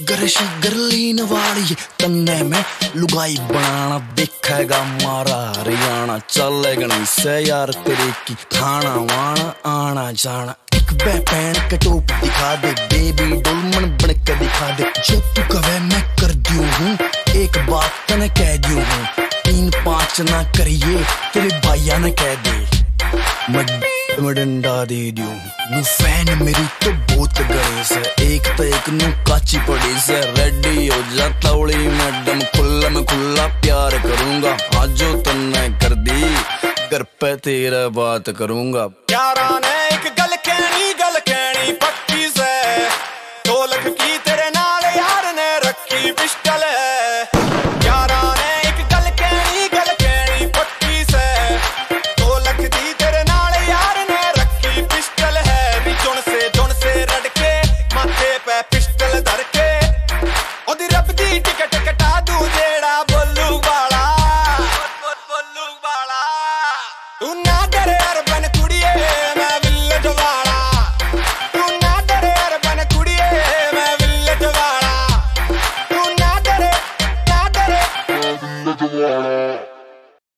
Sugar sugar लीन वाली तन्ने में लुगाई बनाना देखेगा मारा हरियाणा। चलेगा नहीं से यार तेरे की खाना वाना आना जाना। एक बैन का टोप दिखा दे बेबी डोलमन बन के दिखा दे। जो तू कहे मैं कर दूं हूँ, एक बात तने कह दूं हूँ, 3-5 ना करिए तेरे भाइया ने कह दे मैं डंडा दे दूं। नु फैन मेरी तो बहुत गड़े से, एक तो एक नु काची पड़ी से। रेडी हो जा तौड़ी मैडम, खुला में खुला प्यार करूंगा। आज जो तन्ने कर दी घर पे तेरा बात करूंगा। यारा ने एक गल कहनी